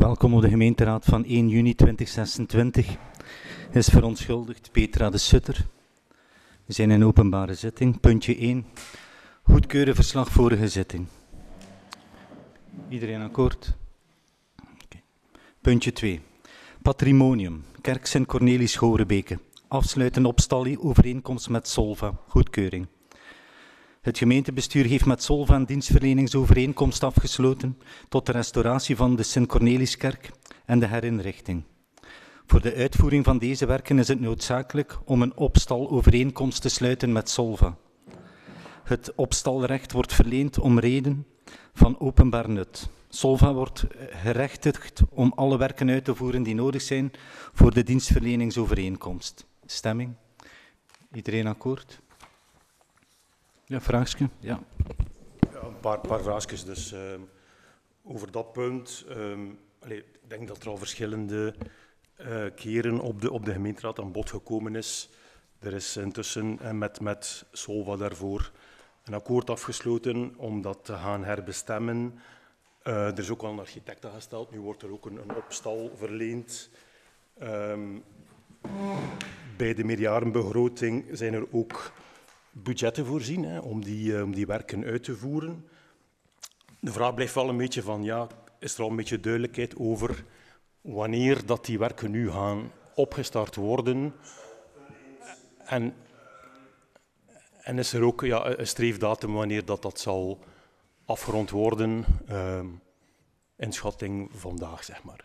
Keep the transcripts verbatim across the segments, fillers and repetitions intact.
Welkom op de gemeenteraad van één juni tweeduizend zesentwintig. Is verontschuldigd Petra de Sutter. We zijn in openbare zitting. Puntje één. Goedkeuren verslag vorige zitting. Iedereen akkoord? Okay. Puntje twee. Patrimonium. Kerk Sint Cornelis Gorebeke. Afsluiten opstallie overeenkomst met Solva. Goedkeuring. Het gemeentebestuur heeft met Solva een dienstverleningsovereenkomst afgesloten tot de restauratie van de Sint Corneliskerk en de herinrichting. Voor de uitvoering van deze werken is het noodzakelijk om een opstalovereenkomst te sluiten met Solva. Het opstalrecht wordt verleend om reden van openbaar nut. Solva wordt gerechtigd om alle werken uit te voeren die nodig zijn voor de dienstverleningsovereenkomst. Stemming? Iedereen akkoord? Ja, vraagje? Ja. Ja, een paar, paar vraagjes. Dus uh, over dat punt. Um, allee, ik denk dat er al verschillende uh, keren op de, op de gemeenteraad aan bod gekomen is. Er is intussen uh, met, met Solva daarvoor een akkoord afgesloten om dat te gaan herbestemmen. Uh, er is ook al een architect aangesteld. Nu wordt er ook een, een opstal verleend. Um, bij de meerjarenbegroting zijn er ook budgetten voorzien hè, om, die, uh, om die werken uit te voeren. De vraag blijft wel een beetje van, ja, is er al een beetje duidelijkheid over wanneer dat die werken nu gaan opgestart worden? En, en is er ook ja, een streefdatum wanneer dat, dat zal afgerond worden? Uh, inschatting vandaag, zeg maar.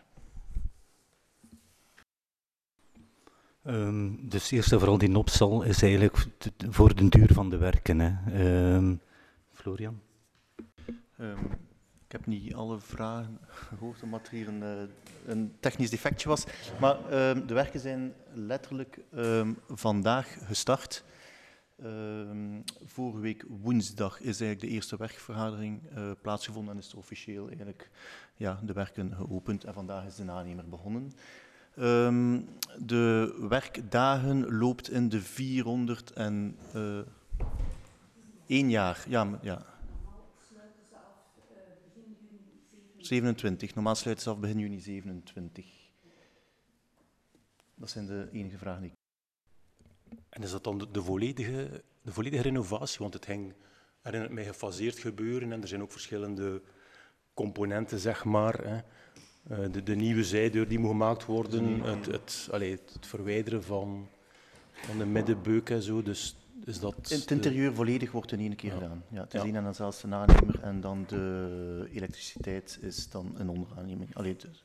Um, dus eerst en vooral die opstal is eigenlijk voor de duur van de werken. Hè. Um, Florian? Um, ik heb niet alle vragen gehoord, omdat er hier een, uh, een technisch defectje was. Maar um, de werken zijn letterlijk um, vandaag gestart. Um, vorige week woensdag is eigenlijk de eerste werkvergadering uh, plaatsgevonden en is er officieel eigenlijk ja, de werken geopend. En vandaag is de nanemer begonnen. Um, de werkdagen loopt in de vierhonderd en één jaar. Ja, ja. Normaal sluiten ze af uh, begin juni zevenentwintig. zevenentwintig. Normaal sluiten ze af begin juni zevenentwintig. Dat zijn de enige vragen die ik... En is dat dan de, de, volledige, de volledige renovatie? Want het ging, herinnert mij, gefaseerd gebeuren en er zijn ook verschillende componenten, zeg maar. Hè. Uh, de, de nieuwe zijdeur die moet gemaakt worden, het, het, allee, het, het verwijderen van, van de middenbeuk en zo. Dus, is dat het interieur de... volledig wordt in één keer ja. gedaan. Ja, het is ja. één en dan zelfs de nanemer en dan de elektriciteit is dan een onderaanneming. Allee, dus.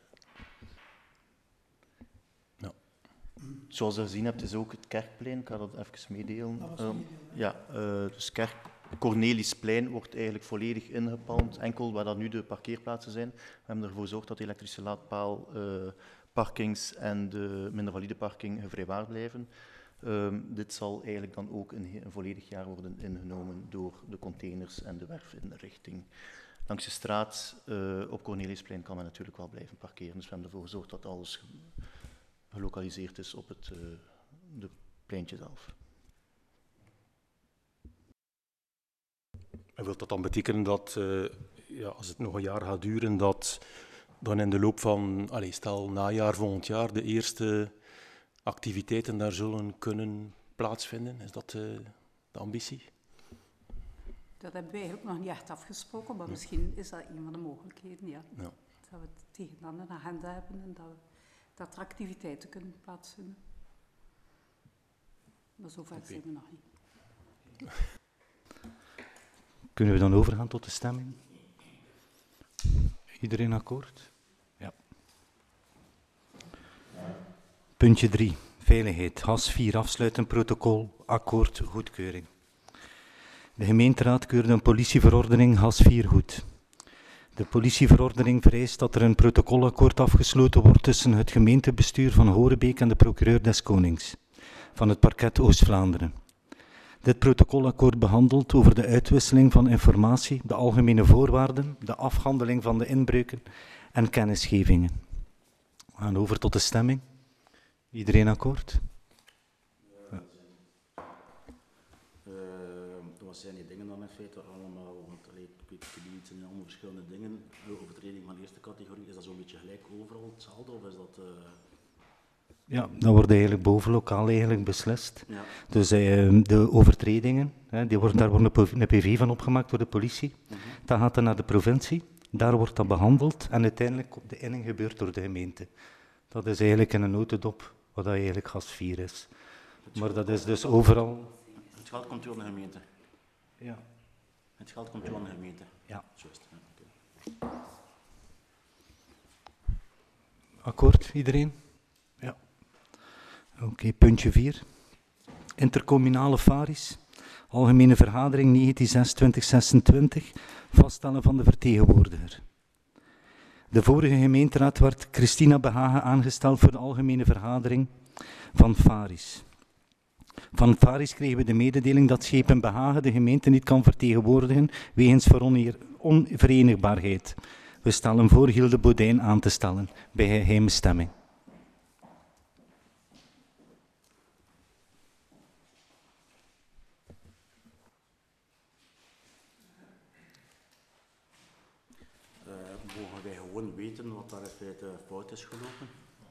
ja. Zoals je gezien hebt is ook het Kerkplein, ik ga dat even meedelen. Um, ja, uh, dus Kerk Cornelisplein wordt eigenlijk volledig ingepalmd, enkel waar dat nu de parkeerplaatsen zijn. We hebben ervoor gezorgd dat de elektrische laadpaal, uh, parkings en de minder valide parking gevrijwaard blijven. Um, dit zal eigenlijk dan ook een, een volledig jaar worden ingenomen door de containers en de werfinrichting. Langs de straat uh, op Cornelisplein kan men natuurlijk wel blijven parkeren, dus we hebben ervoor gezorgd dat alles gelokaliseerd is op het uh, de pleintje zelf. En wil dat dan betekenen dat, uh, ja, als het nog een jaar gaat duren, dat dan in de loop van, allez, stel najaar volgend jaar, de eerste activiteiten daar zullen kunnen plaatsvinden? Is dat uh, de ambitie? Dat hebben wij eigenlijk nog niet echt afgesproken, maar ja. Misschien is dat een van de mogelijkheden, ja. Ja. Dat we het tegen dan een agenda hebben en dat, we, dat er activiteiten kunnen plaatsvinden. Maar zover okay. Zijn we nog niet. Kunnen we dan overgaan tot de stemming? Iedereen akkoord? Ja. Puntje drie. Veiligheid. H A S vier afsluiten protocol. Akkoord. Goedkeuring. De gemeenteraad keurde een politieverordening H A S vier goed. De politieverordening vereist dat er een protocolakkoord afgesloten wordt tussen het gemeentebestuur van Gorebeke en de procureur des Konings van het parket Oost-Vlaanderen. Dit protocolakkoord behandelt over de uitwisseling van informatie, de algemene voorwaarden, de afhandeling van de inbreuken en kennisgevingen. We gaan over tot de stemming. Iedereen akkoord? Ja. Uh, wat zijn die dingen dan in feite allemaal? Want allee, ik weet krediet zijn allemaal verschillende dingen. De overtreding van eerste categorie, is dat zo'n beetje gelijk overal hetzelfde of is dat... Uh... Ja, dat wordt eigenlijk bovenlokaal eigenlijk beslist. Ja. Dus uh, de overtredingen, hè, die worden, daar wordt een P V van opgemaakt door de politie. Mm-hmm. Dat gaat dan naar de provincie, daar wordt dat behandeld en uiteindelijk de inning gebeurt door de gemeente. Dat is eigenlijk in een notendop wat dat eigenlijk gas vier is. Maar dat is dus overal... Het geld komt door de gemeente? Ja. Het geld komt door de gemeente? Ja. Juist, ja, okay. Akkoord, iedereen? Ja. Oké, okay, puntje vier. Intercommunale faries. Algemene vergadering negentien zes twintig zesentwintig. Vaststellen van de vertegenwoordiger. De vorige gemeenteraad werd Christina Behagen aangesteld voor de algemene vergadering van faries. Van faries kregen we de mededeling dat Schepen Behagen de gemeente niet kan vertegenwoordigen wegens onverenigbaarheid. We stellen voor Hilde Bodijn aan te stellen bij geheime stemming. Uh, mogen wij gewoon weten wat daar in feite fout is gelopen?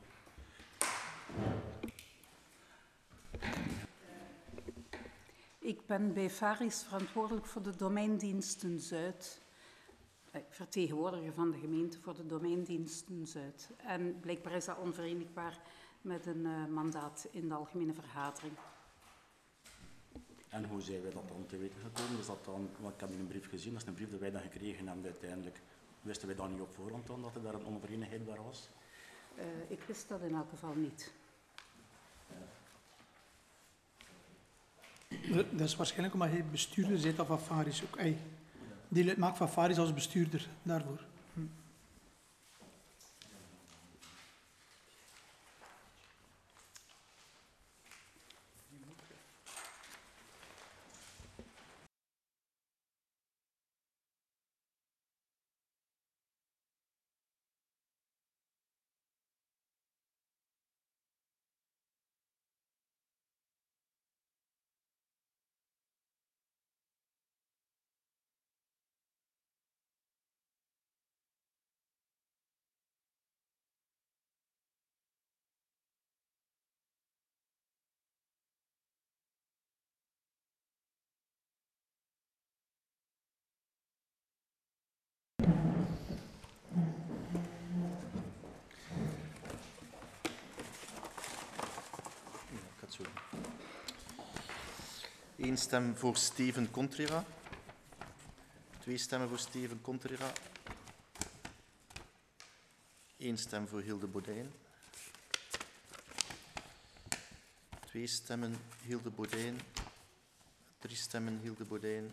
Ik ben bij faries verantwoordelijk voor de domeindiensten Zuid. Ik vertegenwoordiger van de gemeente voor de domeindiensten Zuid. En blijkbaar is dat onverenigbaar met een uh, mandaat in de algemene vergadering. En hoe zijn wij dat dan te weten gekomen? Is dat dan, want ik heb een brief gezien, dat is een brief die wij dan gekregen hebben uiteindelijk. Wisten wij dan niet op voorhand dan dat er daar een onverenigheid bij was? Uh, ik wist dat in elk geval niet. Dat is waarschijnlijk omdat je bestuurder bent van faries ook. Ey, deel uitmaakt van faries als bestuurder daarvoor. Hm. Eén stem voor Steven Contrera. Twee stemmen voor Steven Contrera. Eén stem voor Hilde Bodijn. Twee stemmen Hilde Bodijn. Drie stemmen Hilde Bodijn.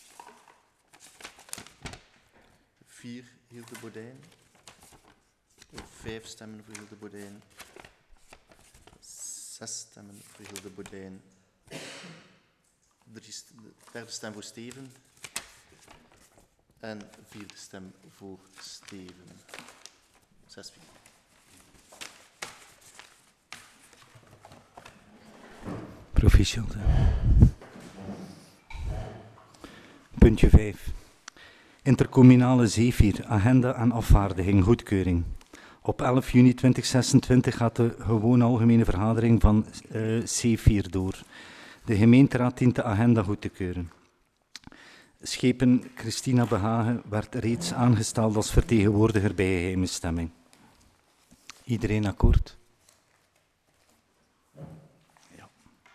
Vier Hilde Bodijn. Vijf stemmen voor Hilde Bodijn. Zes stemmen voor Hilde Bodijn. Drie st- de derde stem voor Steven. En vierde stem voor Steven. Zes vier. Proficiat. Puntje vijf. Intercommunale zeevier, agenda en afvaardiging, goedkeuring. Op elf juni tweeduizend zesentwintig gaat de gewone algemene vergadering van uh, C vier door. De gemeenteraad dient de agenda goed te keuren. Schepen Christina Behagen werd reeds aangesteld als vertegenwoordiger bij geheime stemming. Iedereen akkoord? Ja.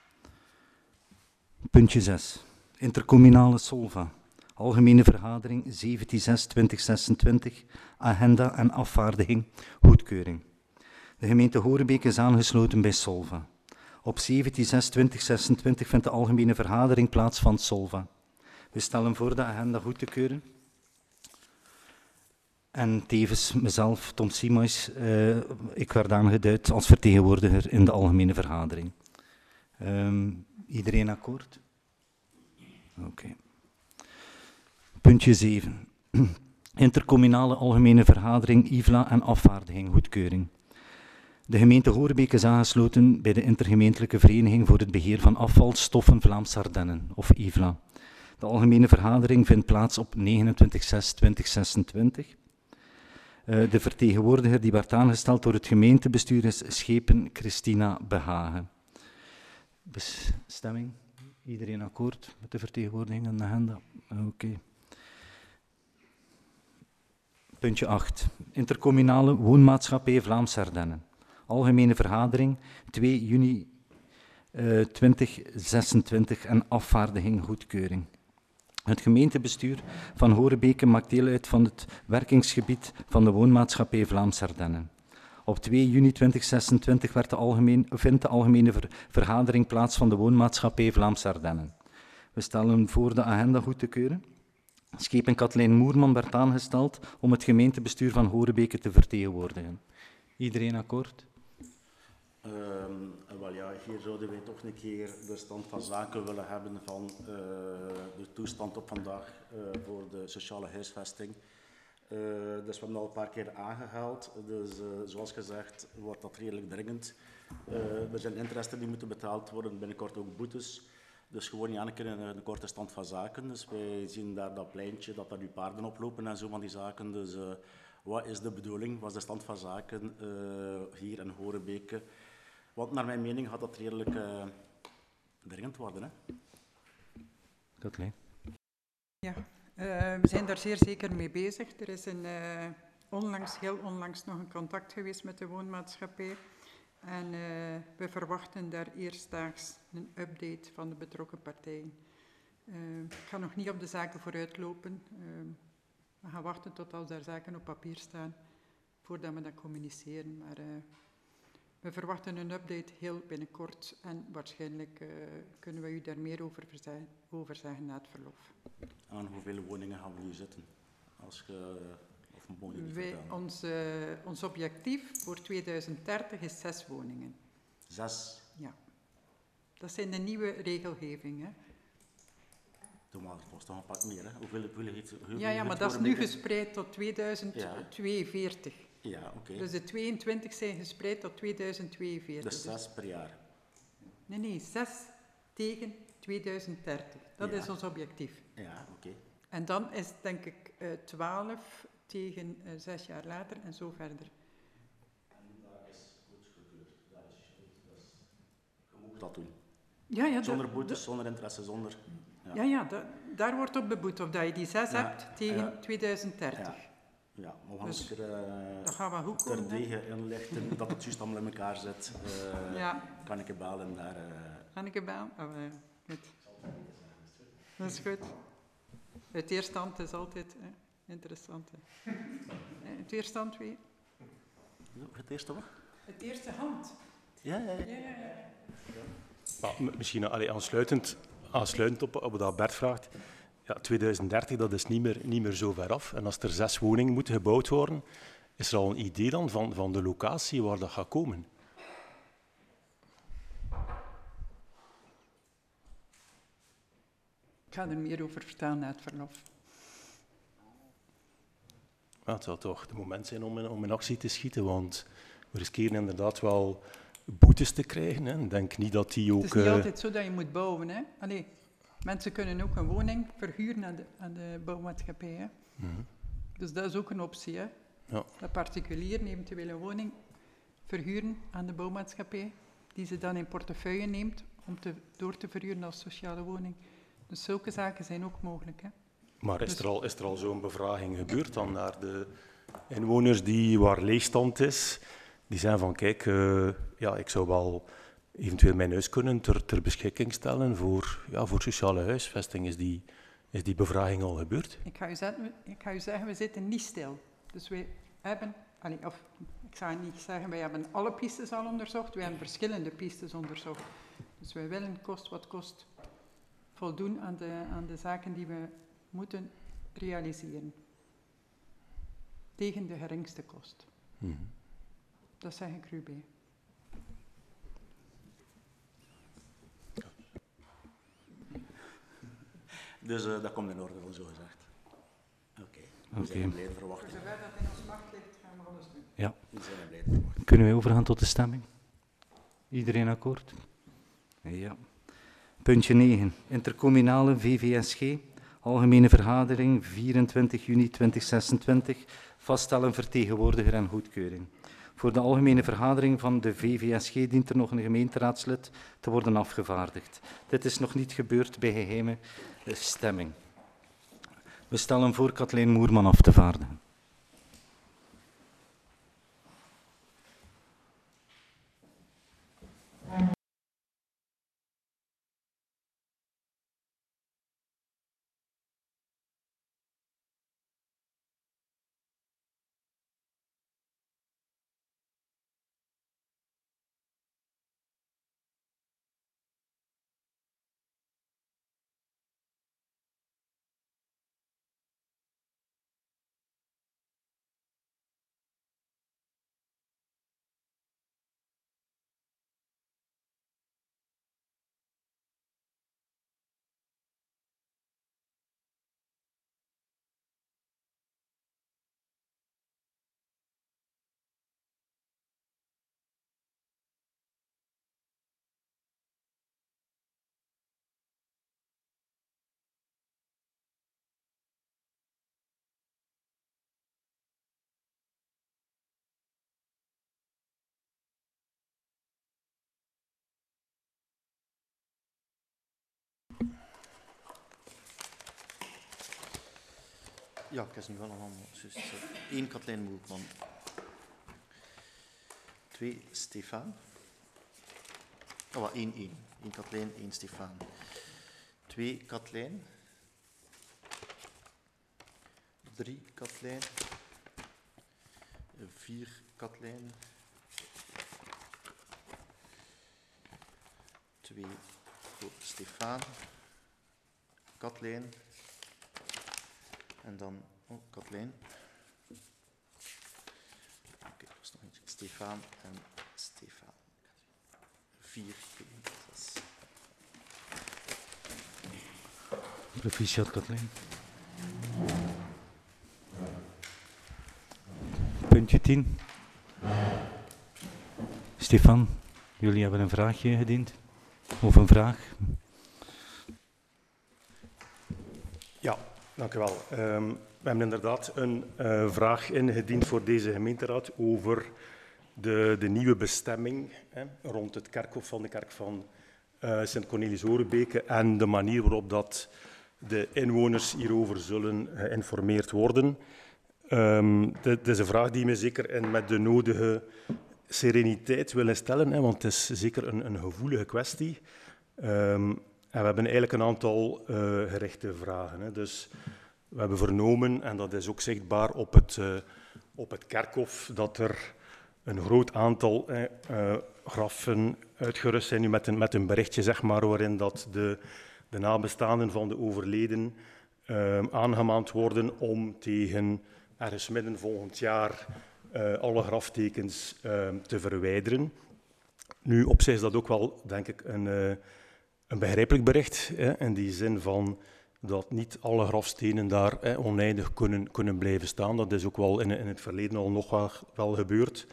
Puntje zes. Intercommunale Solva. Algemene vergadering zeventien zes tweeduizend zesentwintig. Agenda en afvaardiging. Goedkeuring. De gemeente Horebeek is aangesloten bij Solva. Op zeventien zes tweeduizend zesentwintig vindt de algemene vergadering plaats van Solva. We stellen voor de agenda goed te keuren. En tevens mezelf, Tom Simais, uh, ik werd aangeduid als vertegenwoordiger in de algemene vergadering. Um, iedereen akkoord? Oké. Okay. Puntje zeven. Intercommunale algemene vergadering, I V L A en afvaardiging, goedkeuring. De gemeente Horebeek is aangesloten bij de intergemeentelijke vereniging voor het beheer van afvalstoffen Vlaamse Ardennen, of I V L A. De algemene vergadering vindt plaats op negenentwintig zes twintig zesentwintig. Uh, de vertegenwoordiger die werd aangesteld door het gemeentebestuur is Schepen Christina Behagen. Bestemming? Iedereen akkoord met de vertegenwoordiging en de agenda? Oké. Okay. Puntje acht. Intercommunale woonmaatschappij Vlaams-Ardennen. Algemene vergadering twee juni uh, twintig zesentwintig en afvaardiging goedkeuring. Het gemeentebestuur van Horebeke maakt deel uit van het werkingsgebied van de woonmaatschappij Vlaams-Ardennen. Op twee juni twintig zesentwintig werd de algemeen, vindt de algemene ver, vergadering plaats van de woonmaatschappij Vlaams-Ardennen. We stellen voor de agenda goed te keuren. Schepen Katlijn Moerman werd aangesteld om het gemeentebestuur van Horebeke te vertegenwoordigen. Iedereen akkoord? Um, wel ja, hier zouden wij toch een keer de stand van zaken willen hebben van uh, de toestand op vandaag uh, voor de sociale huisvesting. Uh, dus we hebben al een paar keer aangehaald, dus uh, zoals gezegd wordt dat redelijk dringend. Uh, er zijn interesten die moeten betaald worden, binnenkort ook boetes. Dus gewoon niet een keer een, een korte stand van zaken. Dus wij zien daar dat pleintje, dat daar nu paarden oplopen en zo van die zaken. Dus uh, wat is de bedoeling, wat is de stand van zaken uh, hier in Horebeke? Want naar mijn mening gaat dat redelijk uh, dringend worden. Hè? Katlijn. Ja, uh, we zijn daar zeer zeker mee bezig. Er is een, uh, onlangs, heel onlangs nog een contact geweest met de woonmaatschappij. En uh, we verwachten daar eerstdaags een update van de betrokken partijen. Uh, ik ga nog niet op de zaken vooruitlopen. Uh, we gaan wachten tot als daar zaken op papier staan, voordat we dat communiceren. Maar uh, we verwachten een update heel binnenkort en waarschijnlijk uh, kunnen we u daar meer over, verza- over zeggen na het verlof. Aan hoeveel woningen gaan we nu zitten? Als je, of mogen jullie Wij, vertellen? ons, uh, ons objectief voor tweeduizend dertig is zes woningen. Zes? Ja. Dat zijn de nieuwe regelgevingen. Toen was het toch een pak meer, hè? Hoeveel, hoeveel heeft, hoeveel Ja, ja, maar dat is nu gespreid tot tweeduizend tweeënveertig. Ja, oké. Okay. Dus de tweeëntwintig zijn gespreid tot tweeduizend tweeënveertig. Dus zes per jaar? Nee, nee, zes tegen tweeduizend dertig. Dat ja. is ons objectief. Ja, oké. Okay. En dan is denk ik uh, twaalf tegen uh, zes jaar later en zo verder. En dat is goedgekeurd. Dat is, dat is, je moet dat doen. Ja, ja, zonder dat, boetes, dat, zonder interesse, zonder... Ja, ja, ja da, daar wordt op beboet of dat je die zes ja, hebt tegen ja. tweeduizend dertig. Ja. Ja, maar we gaan Dus, er uh, dat gaan we goed komen, terdege inlichten dat het juist allemaal in elkaar zit. Uh, ja. Kan ik je bellen daar? Uh... Kan ik je bellen? Oh, uh, goed. Dat is goed. Het weerstand is altijd eh, interessant. Hè. Het weerstand weer? Het eerste wat? Het eerste hand. Ja, ja, ja. ja, ja, ja. Maar misschien allee, aansluitend, aansluitend op, op wat Bert vraagt. Ja, tweeduizend dertig, dat is niet meer, niet meer zo ver af. En als er zes woningen moeten gebouwd worden, is er al een idee dan van, van de locatie waar dat gaat komen? Ik ga er meer over vertellen na het verlof. Ja, het zou toch het moment zijn om in, om in actie te schieten, want we riskeren inderdaad wel boetes te krijgen. Hè. Ik denk niet dat die ook... Het is niet uh... altijd zo dat je moet bouwen. Hè? Allee, mensen kunnen ook een woning verhuren aan de, aan de bouwmaatschappij. Hè? Mm-hmm. Dus dat is ook een optie. Hè? Ja. Dat particulier eventueel een woning verhuren aan de bouwmaatschappij, die ze dan in portefeuille neemt om te, door te verhuren als sociale woning. Dus zulke zaken zijn ook mogelijk. Hè? Maar is Dus... er al, is er al zo'n bevraging gebeurd dan naar de inwoners die waar leegstand is? Die zijn van, kijk, uh, ja, ik zou wel eventueel mijn huis kunnen ter, ter beschikking stellen voor, ja, voor sociale huisvesting. Is die, is die bevraging al gebeurd? Ik ga, u zeggen, ik ga u zeggen, we zitten niet stil. Dus wij hebben, allee, of ik zou niet zeggen, wij hebben alle pistes al onderzocht. Wij hebben verschillende pistes onderzocht. Dus wij willen, kost wat kost, voldoen aan de, aan de zaken die we moeten realiseren. Tegen de geringste kost. Mm-hmm. Dat zeg ik er u bij. Dus uh, dat komt in orde, zo gezegd. Oké, okay. we okay. zijn blij te verwachten. Voor zover dat in ons macht ligt, gaan we alles doen. Ja. We zijn blij te verwachten. Kunnen wij overgaan tot de stemming? Iedereen akkoord? Ja. Puntje negen. Intercommunale V V S G, Algemene vergadering, vierentwintig juni tweeduizend zesentwintig, vaststellen vertegenwoordiger en goedkeuring. Voor de algemene vergadering van de V V S G dient er nog een gemeenteraadslid te worden afgevaardigd. Dit is nog niet gebeurd bij geheime stemming. We stellen voor Kathleen Moerman af te vaardigen. Ja, ik heb ze nu wel allemaal. Dus, één Kathleen Moerman. Twee Stefan. Oh, één, één. Eén Kathleen, één Stefan. Twee Kathleen. Drie Kathleen. Vier Kathleen. Twee voor Stefan. Kathleen. En dan, oh, Kathleen. Oké, okay, er was nog eentje. Stefan en Stefan. Vier, zes. Proficiat, Kathleen. Puntje tien. Stefan, jullie hebben een vraagje gediend? Of een vraag? Ja. Dank u wel. Um, we hebben inderdaad een uh, vraag ingediend voor deze gemeenteraad over de, de nieuwe bestemming hè, rond het kerkhof van de kerk van uh, Sint-Cornelis-Orebeke en de manier waarop dat de inwoners hierover zullen geïnformeerd worden. Um, dit is een vraag die me zeker in met de nodige sereniteit willen stellen, hè, want het is zeker een, een gevoelige kwestie. Um, En we hebben eigenlijk een aantal uh, gerichte vragen. Hè. Dus we hebben vernomen, en dat is ook zichtbaar op het, uh, op het kerkhof, dat er een groot aantal uh, uh, graffen uitgerust zijn nu met een, met een berichtje, zeg maar, waarin dat de, de nabestaanden van de overleden uh, aangemaand worden om tegen ergens midden volgend jaar uh, alle graftekens uh, te verwijderen. Nu, op zich is dat ook wel, denk ik, een... Uh, Een begrijpelijk bericht, hè, in die zin van dat niet alle grafstenen daar hè, oneindig kunnen, kunnen blijven staan. Dat is ook wel in, in het verleden al nog wel, wel gebeurd.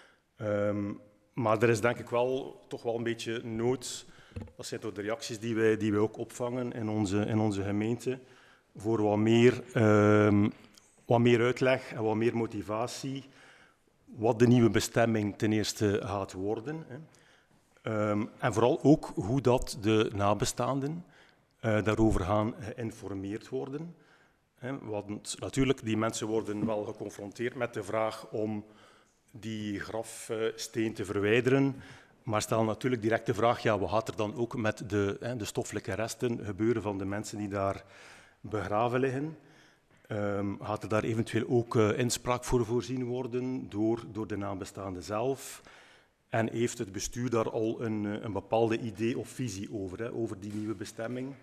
Um, maar er is denk ik wel toch wel een beetje nood, dat zijn toch de reacties die wij, die wij ook opvangen in onze, in onze gemeente, voor wat meer, um, wat meer uitleg en wat meer motivatie, wat de nieuwe bestemming ten eerste gaat worden. Hè. Um, en vooral ook hoe dat de nabestaanden uh, daarover gaan geïnformeerd worden. He, want natuurlijk, die mensen worden wel geconfronteerd met de vraag om die grafsteen te verwijderen, maar stellen natuurlijk direct de vraag, ja, wat gaat er dan ook met de, he, de stoffelijke resten gebeuren van de mensen die daar begraven liggen? Um, gaat er daar eventueel ook uh, inspraak voor voorzien worden door, door de nabestaanden zelf? En heeft het bestuur daar al een, een bepaalde idee of visie over, hè, over die nieuwe bestemming?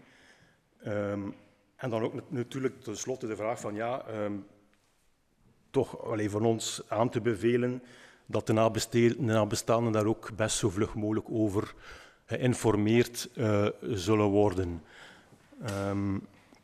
Um, en dan ook natuurlijk tenslotte de vraag van, ja, um, toch allee, van ons aan te bevelen dat de nabestaanden daar ook best zo vlug mogelijk over geïnformeerd uh, zullen worden. Um,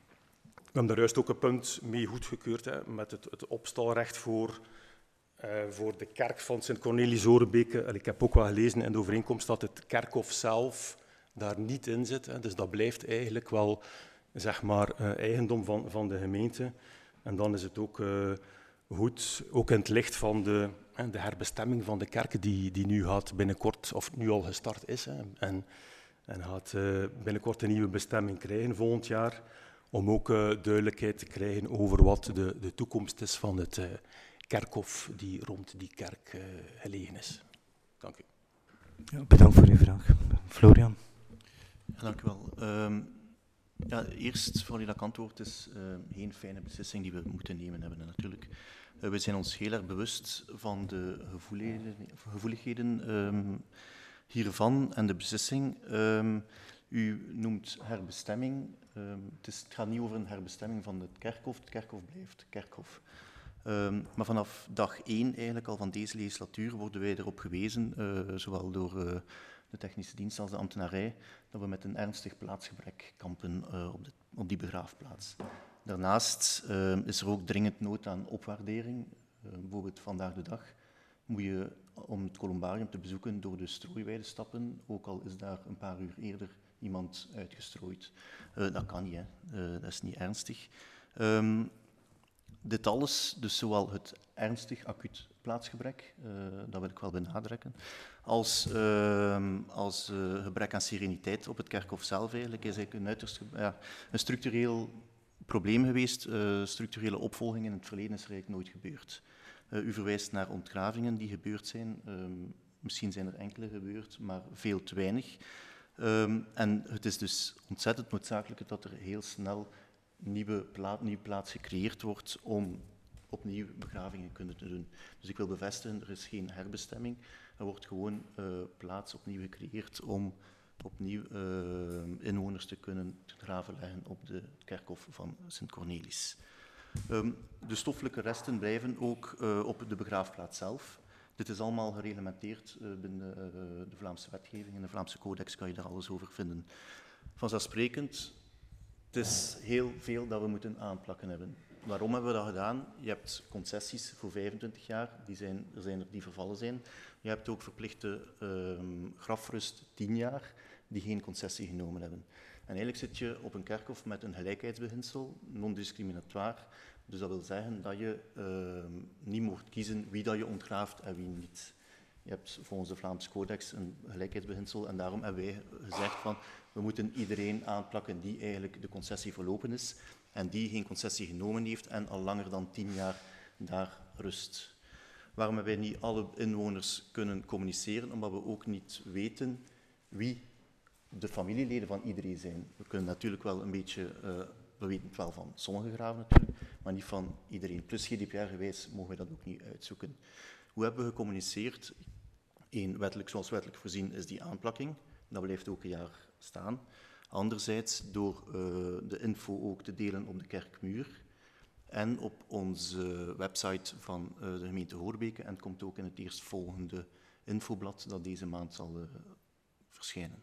we hebben daar juist ook een punt mee goedgekeurd, hè, met het, het opstalrecht voor... Uh, voor de kerk van Sint-Cornelis-Orebeke. Ik heb ook wel gelezen in de overeenkomst dat het kerkhof zelf daar niet in zit. Hè. Dus dat blijft eigenlijk wel zeg maar, uh, eigendom van, van de gemeente. En dan is het ook uh, goed, ook in het licht van de, uh, de herbestemming van de kerken die, die nu gaat binnenkort, of nu al gestart is, hè, en, en gaat uh, binnenkort een nieuwe bestemming krijgen volgend jaar, om ook uh, duidelijkheid te krijgen over wat de, de toekomst is van het uh, kerkhof die rond die kerk uh, gelegen is. Dank u. Ja, bedankt voor uw vraag. Florian. Ja, dank u wel. Um, ja, eerst, voor dat antwoord is uh, geen fijne beslissing die we moeten nemen hebben. Natuurlijk, uh, we zijn ons heel erg bewust van de gevoeligheden, gevoeligheden um, hiervan en de beslissing. Um, u noemt herbestemming. Um, het, is, het gaat niet over een herbestemming van het kerkhof. Het kerkhof blijft kerkhof. Um, maar vanaf dag één eigenlijk al van deze legislatuur worden wij erop gewezen, uh, zowel door uh, de technische dienst als de ambtenarij, dat we met een ernstig plaatsgebrek kampen uh, op, de, op die begraafplaats. Daarnaast uh, is er ook dringend nood aan opwaardering. Uh, bijvoorbeeld vandaag de dag moet je om het columbarium te bezoeken door de strooiweide stappen, ook al is daar een paar uur eerder iemand uitgestrooid. Uh, dat kan niet, hè. Uh, dat is niet ernstig. Um, Dit alles, dus zowel het ernstig acuut plaatsgebrek, uh, dat wil ik wel benadrukken, als, uh, als uh, gebrek aan sereniteit op het kerkhof zelf eigenlijk, is eigenlijk een, uiterst, ja, een structureel probleem geweest. Uh, structurele opvolging in het verleden is er eigenlijk nooit gebeurd. Uh, u verwijst naar ontgravingen die gebeurd zijn. Um, misschien zijn er enkele gebeurd, maar veel te weinig. Um, en het is dus ontzettend noodzakelijk dat er heel snel nieuwe, pla nieuwe plaats gecreëerd wordt om opnieuw begravingen kunnen te doen. Dus ik wil bevestigen, er is geen herbestemming. Er wordt gewoon uh, plaats opnieuw gecreëerd om opnieuw uh, inwoners te kunnen te graven leggen op de kerkhof van Sint Cornelis. Um, de stoffelijke resten blijven ook uh, op de begraafplaats zelf. Dit is allemaal gereglementeerd uh, binnen uh, de Vlaamse wetgeving. In de Vlaamse codex kan je daar alles over vinden. Vanzelfsprekend, het is heel veel dat we moeten aanplakken hebben. Waarom hebben we dat gedaan? Je hebt concessies voor vijfentwintig jaar, die zijn, er zijn er die vervallen zijn. Je hebt ook verplichte uh, grafrust tien jaar, die geen concessie genomen hebben. En eigenlijk zit je op een kerkhof met een gelijkheidsbeginsel, non-discriminatoire. Dus dat wil zeggen dat je uh, niet mocht kiezen wie dat je ontgraaft en wie niet. Je hebt volgens de Vlaamse codex een gelijkheidsbeginsel en daarom hebben wij gezegd van we moeten iedereen aanplakken die eigenlijk de concessie verlopen is en die geen concessie genomen heeft en al langer dan tien jaar daar rust. Waarom hebben wij niet alle inwoners kunnen communiceren? Omdat we ook niet weten wie de familieleden van iedereen zijn. We kunnen natuurlijk wel een beetje, uh, we weten het wel van sommige graven natuurlijk, maar niet van iedereen. Plus G D P R-gewijs mogen we dat ook niet uitzoeken. Hoe hebben we gecommuniceerd? Eén, wettelijk, zoals wettelijk voorzien, is die aanplakking. Dat blijft ook een jaar staan. Anderzijds door uh, de info ook te delen op de kerkmuur en op onze website van uh, de gemeente Horbeke. En het komt ook in het eerstvolgende infoblad dat deze maand zal uh, verschijnen.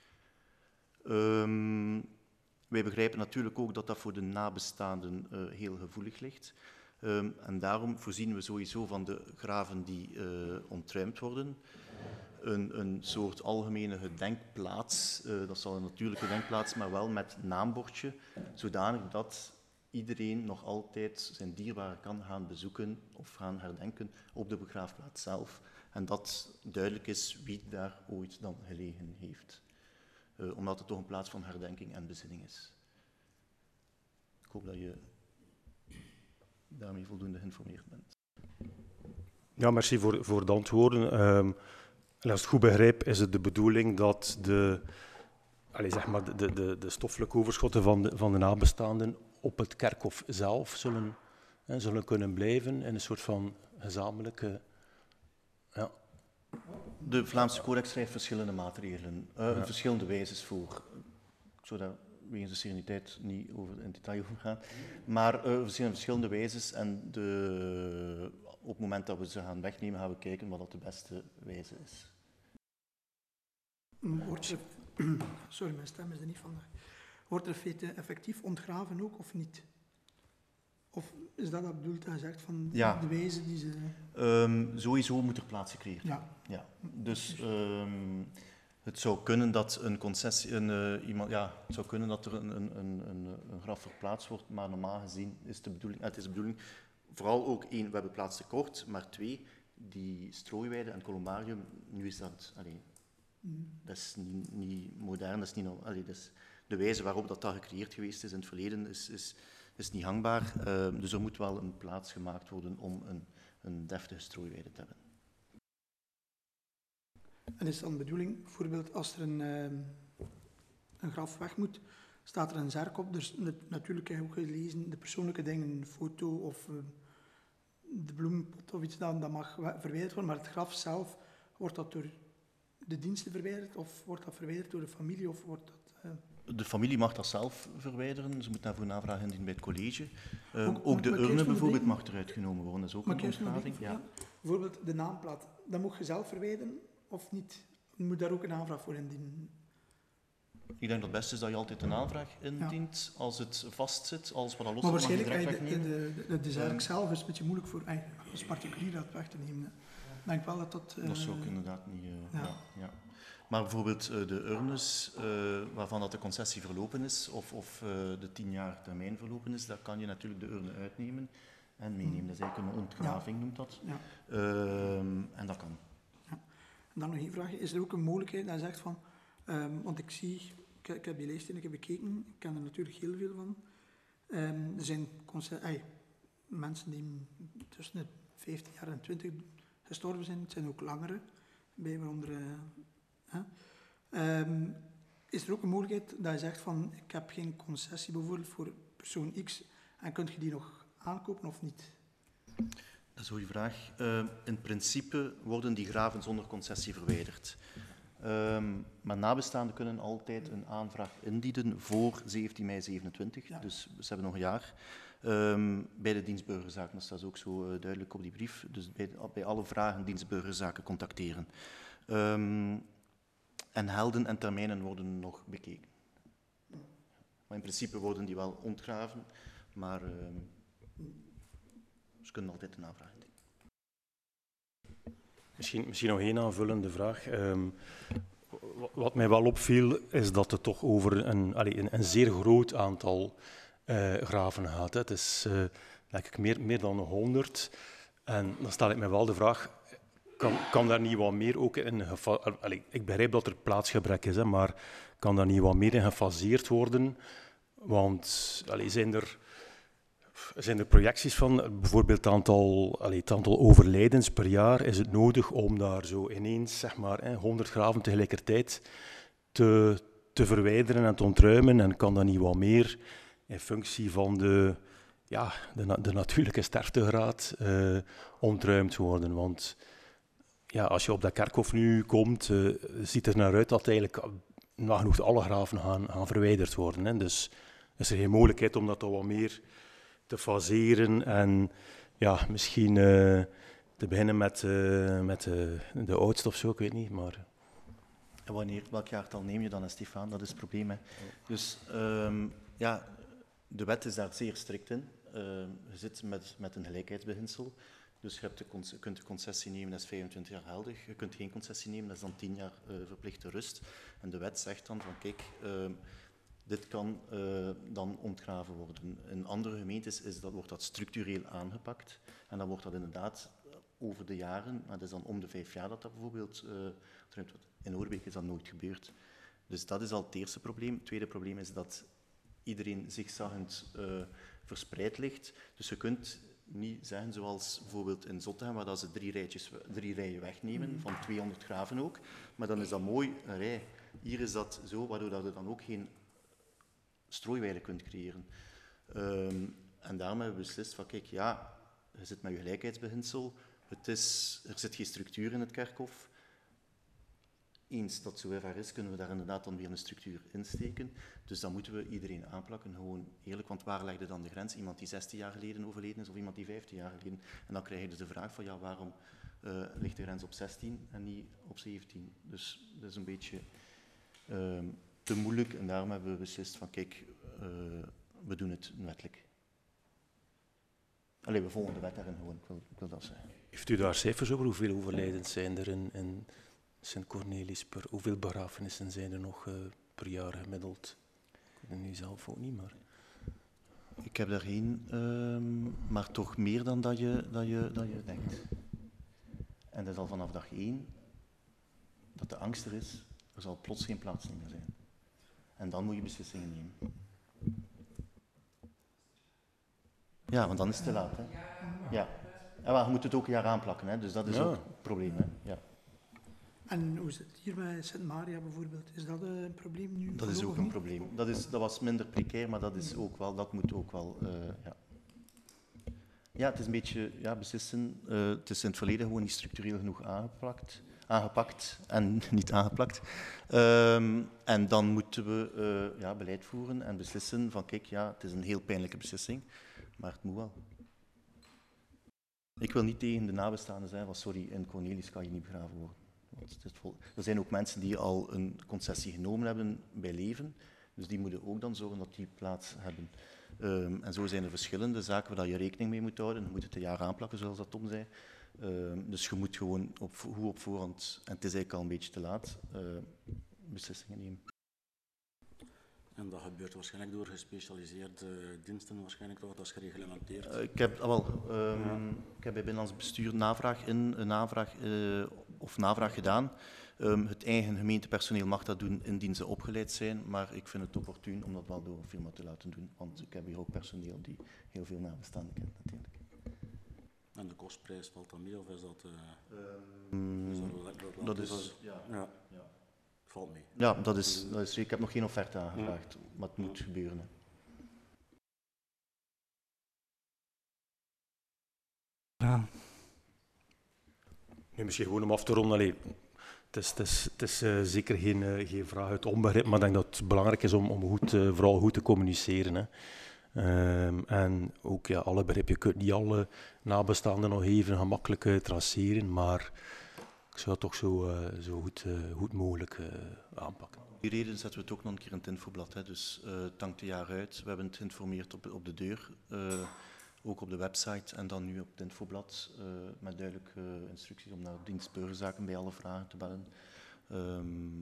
Um, wij begrijpen natuurlijk ook dat dat voor de nabestaanden uh, heel gevoelig ligt. Um, en daarom voorzien we sowieso van de graven die uh, ontruimd worden. Een, een soort algemene gedenkplaats, uh, dat zal een natuurlijke gedenkplaats, maar wel met naambordje, zodanig dat iedereen nog altijd zijn dierbare kan gaan bezoeken of gaan herdenken op de begraafplaats zelf. En dat duidelijk is wie daar ooit dan gelegen heeft. Uh, omdat het toch een plaats van herdenking en bezinning is. Ik hoop dat je daarmee voldoende geïnformeerd bent. Ja, merci voor, voor de antwoorden. Um, en als ik het goed begrijp, is het de bedoeling dat de, allez, zeg maar de, de, de stoffelijke overschotten van de, van de nabestaanden op het kerkhof zelf zullen, hè, zullen kunnen blijven in een soort van gezamenlijke... Ja. De Vlaamse codex schrijft verschillende maatregelen, uh, ja. verschillende wijzes voor. Ik zou daar wegens de sereniteit niet over in detail over gaan. Maar uh, er zijn verschillende wijzes en de, op het moment dat we ze gaan wegnemen, gaan we kijken wat dat de beste wijze is. Wordt er, sorry, mijn stem is er niet van. Wordt er feite effectief ontgraven ook of niet? Of is dat dat bedoeld dat je zegt van ja. de wijze die ze... Um, sowieso moet er plaats gecreëerd ja. ja. Dus um, Het zou kunnen dat een concessie, een, uh, iemand, ja, het zou kunnen dat er een, een, een, een graf verplaatst wordt, maar normaal gezien is de bedoeling, het is de bedoeling, vooral ook één, we hebben plaatstekort, maar twee, die strooiweide en columbarium, nu is dat, allee, mm. dat is niet, niet modern, dat is niet, allee, dat is, de wijze waarop dat daar gecreëerd geweest is in het verleden is, is, is niet hangbaar, uh, dus er moet wel een plaats gemaakt worden om een, een deftige strooiweide te hebben. En is dan de bedoeling, bijvoorbeeld als er een, uh, een graf weg moet, staat er een zerk op, dus natuurlijk heb je ook gelezen, de persoonlijke dingen, een foto of uh, de bloemenpot of iets, dat, dat mag verwijderd worden, maar het graf zelf, wordt dat door de diensten verwijderd of wordt dat verwijderd door de familie of wordt dat... Uh... De familie mag dat zelf verwijderen, ze moeten daarvoor navraag indienen bij het college. Uh, ook, ook de urne bijvoorbeeld mag eruit genomen worden, dat is ook maar een ontgraving. Ja. Bijvoorbeeld de naamplaat, dat mag je zelf verwijderen of niet? Je moet daar ook een aanvraag voor indienen. Ik denk dat het beste is dat je altijd een aanvraag indient, ja. Als het vastzit, als wat al los maar mag je waarschijnlijk direct de, wegnemen. de, de, de zaak zelf is een beetje moeilijk voor als particulier dat weg te nemen. Ik denk wel dat dat... Uh, dat zou ik inderdaad niet... Uh, ja. Ja, ja. Maar bijvoorbeeld uh, de urnes, uh, waarvan dat de concessie verlopen is, of, of uh, de tien jaar termijn verlopen is, daar kan je natuurlijk de urne uitnemen en meenemen. Dat is eigenlijk een ontgraving, ja. Noemt dat. Ja. Uh, en dat kan. Ja. En dan nog één vraag. Is er ook een mogelijkheid dat je zegt van... Um, want ik zie... Ik, ik heb die lijst in, ik heb bekeken. Ik ken er natuurlijk heel veel van. Um, er zijn ay, mensen die tussen de vijftien jaar en twintig gestorven zijn. Het zijn ook langere. Bij waaronder... Uh, huh? um, is er ook een mogelijkheid dat je zegt van... Ik heb geen concessie bijvoorbeeld voor persoon X. En kunt je die nog aankopen of niet? Dat is een goede vraag. Uh, in principe worden die graven zonder concessie verwijderd. Um, maar nabestaanden kunnen altijd een aanvraag indienen voor zeventien mei zevenentwintig, ja. Dus ze hebben nog een jaar. Um, bij de dienstburgerzaken, dat staat ook zo uh, duidelijk op die brief. Dus bij, bij alle vragen dienstburgerzaken contacteren. Um, en helden en termijnen worden nog bekeken. Maar in principe worden die wel ontgraven, maar um, ze kunnen altijd een aanvraag indienen. Misschien, misschien nog één aanvullende vraag. Um, wat mij wel opviel, is dat het toch over een, allez, een, een zeer groot aantal uh, graven gaat. Hè. Het is uh, denk ik meer, meer dan honderd. En dan stel ik mij wel de vraag, kan, kan daar niet wat meer ook in gefa- allez, ik begrijp dat er plaatsgebrek is, hè, maar kan daar niet wat meer in gefaseerd worden? Want allez, zijn er... Zijn er projecties van bijvoorbeeld het aantal, allez, het aantal overlijdens per jaar? Is het nodig om daar zo ineens zeg maar, honderd graven tegelijkertijd te, te verwijderen en te ontruimen? En kan dat niet wat meer in functie van de, ja, de, de natuurlijke sterftegraad uh, ontruimd worden? Want ja, als je op dat kerkhof nu komt, uh, ziet er naar uit dat eigenlijk nagenoeg alle graven gaan, gaan verwijderd worden. Hè. Dus is er geen mogelijkheid om dat toch wat meer te faseren en ja, misschien uh, te beginnen met, uh, met uh, de oudste of zo, ik weet niet, maar... En wanneer, welk jaartal neem je dan, Stefan? Dat is het probleem. Hè. Dus um, ja, de wet is daar zeer strikt in. Uh, je zit met, met een gelijkheidsbeginsel, dus je, hebt de je kunt de concessie nemen, dat is vijfentwintig jaar geldig. Je kunt geen concessie nemen, dat is dan tien jaar uh, verplichte rust. En de wet zegt dan van, kijk... Uh, Dit kan uh, dan ontgraven worden. In andere gemeentes is dat, wordt dat structureel aangepakt. En dan wordt dat inderdaad over de jaren, maar dat is dan om de vijf jaar dat dat bijvoorbeeld uh, in Oorbeek is dat nooit gebeurd. Dus dat is al het eerste probleem. Het tweede probleem is dat iedereen zigzaggend uh, verspreid ligt. Dus je kunt niet zeggen, zoals bijvoorbeeld in Zottegem, waar dat ze drie, rijtjes, drie rijen wegnemen, van tweehonderd graven ook. Maar dan is dat mooi een rij. Hier is dat zo, waardoor dat je dan ook geen strooiweide kunt creëren. Um, en daarom hebben we beslist van, kijk, ja, je zit met je gelijkheidsbeginsel, het is, er zit geen structuur in het kerkhof. Eens dat zover is, kunnen we daar inderdaad dan weer een structuur insteken. Dus dan moeten we iedereen aanplakken, gewoon eerlijk, want waar legde dan de grens? Iemand die zestien jaar geleden overleden is of iemand die vijftien jaar geleden? En dan krijg je dus de vraag van, ja, waarom uh, ligt de grens op zestien en niet op zeventien? Dus dat is een beetje... Um, te moeilijk en daarom hebben we beslist van kijk, uh, we doen het wettelijk. Allee, we volgen de wet daarin gewoon, ik wil, ik wil dat zeggen. Heeft u daar cijfers over? Hoeveel overlijdens zijn er in, in Sint-Cornelis per hoeveel begrafenissen zijn er nog uh, per jaar gemiddeld? Ik weet het nu zelf ook niet, maar... Ik heb daar geen, um, maar toch meer dan dat je, dat, je, dat je denkt. En dat is al vanaf dag één dat de angst er is, er zal plots geen plaats meer zijn. En dan moet je beslissingen nemen. Ja, want dan is het te laat. Hè? Ja. En maar je moet het ook een jaar aanplakken, hè? Dus dat is ja. ook het probleem. Hè? Ja. En hoe is het hier bij Sint Maria bijvoorbeeld? Is dat een probleem nu? Dat is ook een probleem. Dat, is, dat was minder precair, maar dat, is ook wel, dat moet ook wel... Uh, ja. ja, het is een beetje ja, beslissen. Uh, het is in het verleden gewoon niet structureel genoeg aangepakt, aangepakt en niet aangeplakt. Um, en dan moeten we uh, ja, beleid voeren en beslissen van kijk, ja, het is een heel pijnlijke beslissing, maar het moet wel. Ik wil niet tegen de nabestaanden zijn van sorry, in Cornelis kan je niet begraven worden. Er zijn ook mensen die al een concessie genomen hebben bij leven, dus die moeten ook dan zorgen dat die plaats hebben. Um, en zo zijn er verschillende zaken waar je rekening mee moet houden. Je moet het een jaar aanplakken, zoals dat Tom zei. Um, dus je moet gewoon op, goed op voorhand, en het is eigenlijk al een beetje te laat, uh, beslissingen nemen. En dat gebeurt waarschijnlijk door gespecialiseerde diensten, waarschijnlijk toch, dat is gereglementeerd. Uh, ik, heb, ah, wel, um, ja. ik heb bij Binnenlands Bestuur navraag in, een navraag, uh, of navraag gedaan. Um, het eigen gemeentepersoneel mag dat doen indien ze opgeleid zijn, maar ik vind het opportun om dat wel door een firma te laten doen, want ik heb hier ook personeel die heel veel nabestaanden kent natuurlijk. En de kostprijs valt dan mee, of is dat... Uh, um, is dat, dat, dat is... Ja. Ja. Ja. Valt mee. Ja, dat is, dat is, ik heb nog geen offerte aangevraagd, ja. maar het moet ja. gebeuren. Hè. Ja. Nu, misschien gewoon om af te ronden. Allee, het is, het is, het is uh, zeker geen, uh, geen vraag uit onbegrip, maar ik denk dat het belangrijk is om, om goed, uh, vooral goed te communiceren. Hè. Um, en ook ja, alle begrip, je kunt niet alle nabestaanden nog even gemakkelijk uh, traceren, maar ik zou het toch zo, uh, zo goed, uh, goed mogelijk uh, aanpakken. Om die reden zetten we het ook nog een keer in het infoblad. Hè. Dus uh, het hangt een jaar uit. We hebben het geïnformeerd op, op de deur, uh, ook op de website en dan nu op het infoblad uh, met duidelijke uh, instructies om naar dienstburgerzaken bij alle vragen te bellen. Um,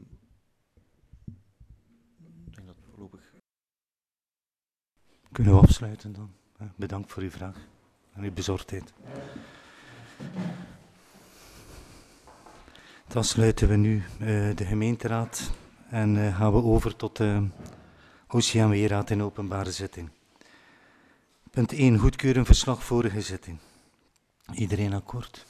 ik denk dat voorlopig... Kunnen we afsluiten dan? Bedankt voor uw vraag en uw bezorgdheid. Dan sluiten we nu uh, de gemeenteraad en uh, gaan we over tot de O C M W-raad in openbare zitting. Punt één, goedkeuren verslag vorige zitting. Iedereen akkoord?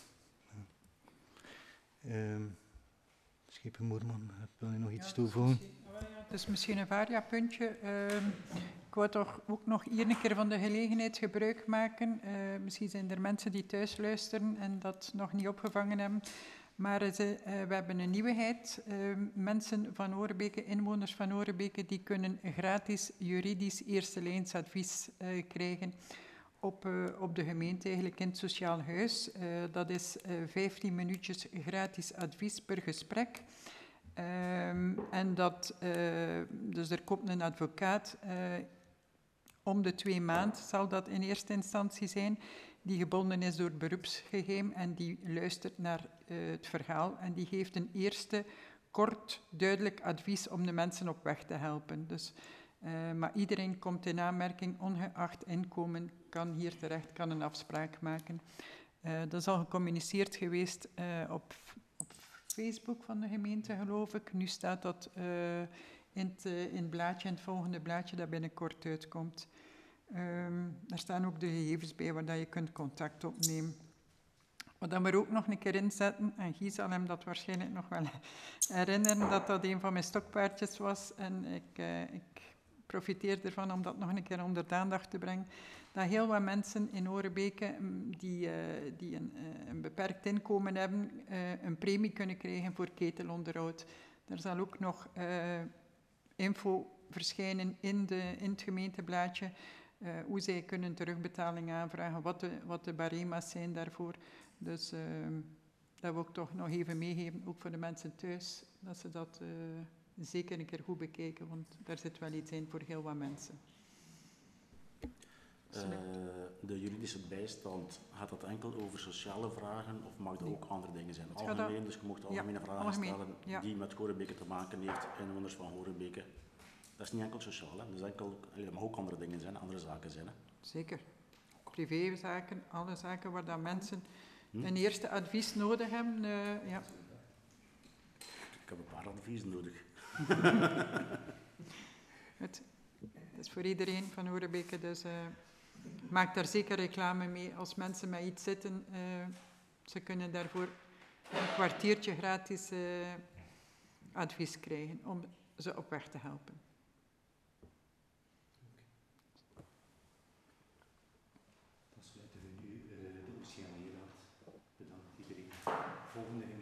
Uh, Schepen Moerman, wil je nog iets ja, toevoegen? Het is misschien een variapuntje. Uh, ik wou toch ook nog hier een keer van de gelegenheid gebruik maken. Uh, misschien zijn er mensen die thuis luisteren en dat nog niet opgevangen hebben. Maar ze, uh, we hebben een nieuwigheid. Uh, mensen van Orebeke, inwoners van Orebeke, die kunnen gratis juridisch eerste lijnsadvies uh, krijgen op, uh, op de gemeente, eigenlijk in het sociaal huis. Uh, dat is uh, vijftien minuutjes gratis advies per gesprek. Um, en dat, uh, dus er komt een advocaat, uh, om de twee maanden zal dat in eerste instantie zijn, die gebonden is door het beroepsgeheim en die luistert naar uh, het verhaal en die geeft een eerste kort, duidelijk advies om de mensen op weg te helpen. Dus, uh, maar iedereen komt in aanmerking, ongeacht inkomen, kan hier terecht, kan een afspraak maken. Uh, dat is al gecommuniceerd geweest uh, op Facebook van de gemeente, geloof ik. Nu staat dat uh, in, het, uh, in het blaadje, in het volgende blaadje dat binnenkort uitkomt. Um, daar staan ook de gegevens bij waar dat je kunt contact opnemen. Wat we er ook nog een keer inzetten, en Guy zal hem dat waarschijnlijk nog wel herinneren, dat dat een van mijn stokpaardjes was. En ik, uh, ik profiteer ervan om dat nog een keer onder de aandacht te brengen. Dat heel wat mensen in Orebeke die, uh, die een, uh, een beperkt inkomen hebben, uh, een premie kunnen krijgen voor ketelonderhoud. Er zal ook nog uh, info verschijnen in, de, in het gemeenteblaadje, uh, hoe zij kunnen terugbetaling aanvragen, wat de, wat de barema's zijn daarvoor. Dus uh, dat wil ik toch nog even meegeven, ook voor de mensen thuis, dat ze dat uh, zeker een keer goed bekijken, want daar zit wel iets in voor heel wat mensen. Uh, de juridische bijstand, gaat dat enkel over sociale vragen of mag dat nee. ook andere dingen zijn? Het algemeen, dat, dus je mocht algemene ja, vragen algemeen, stellen ja. die met Horebeke te maken heeft, inwoners van Horebeke. Dat is niet enkel sociaal, hè? Dat, is enkel, dat mag ook andere dingen zijn, andere zaken zijn. Hè? Zeker. Privézaken, alle zaken waar dan mensen hm? een eerste advies nodig hebben. Uh, ja. Ik heb een paar adviezen nodig. Het, dat is voor iedereen van Horebeke, dus uh, maak daar zeker reclame mee. Als mensen met iets zitten, uh, ze kunnen daarvoor een kwartiertje gratis uh, advies krijgen om ze op weg te helpen. Dan sluiten we nu uh, de Oceanieraad. Bedankt iedereen. Volgende